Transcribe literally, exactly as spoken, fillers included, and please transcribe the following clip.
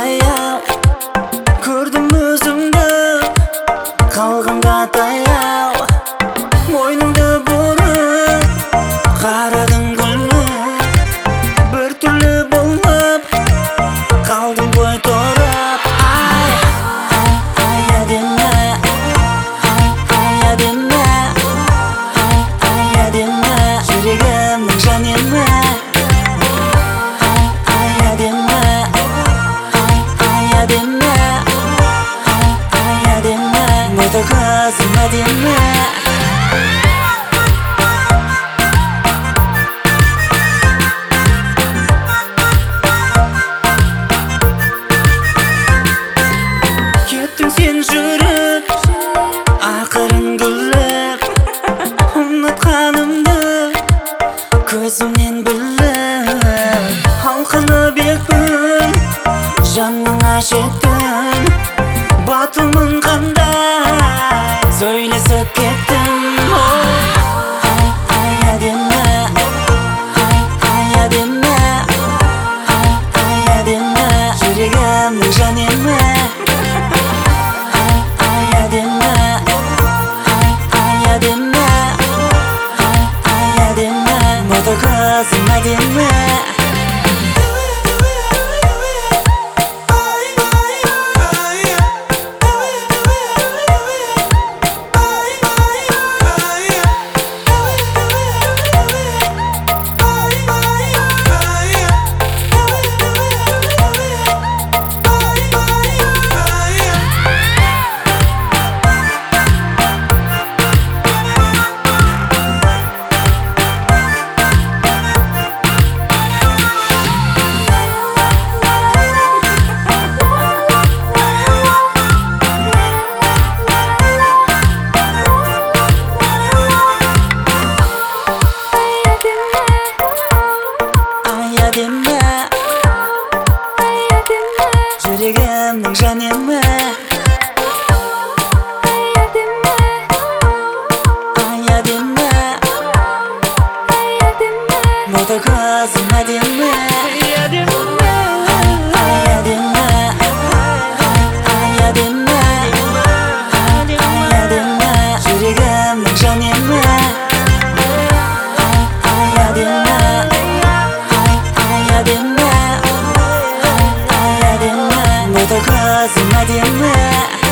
аяу көрдім өзіңді қалғанға таяу мойныңды бұрып қарадың гүліне бір түрлі болып қалдың ғой тұрып ай ай ай әдемі ай ай әдемі ай ай әдемі жүрегімнің жанемі ай ай әдемі ай ай әдемі ай ай әдемі мықты қызым әдемі сен жүріп ақырын күліп ұнатқанымды көзімнен біліп алқынып екпін жаныңа жеттім батылмын қандай сөйлесіп кеттім ай ай әдемі ай ай әдемі ай ай әдемі жүрегімнің жанемі мықты қызым әдемі жүрегімнің жанемі ай әдемі ай әдемі ай әдемі мықты қызым әдемі ай әдемі ай әдемі ай әдемі ай әдемі жүрегімнің жанемі ай ай әдемі ай әдемі мықты қызым әдемі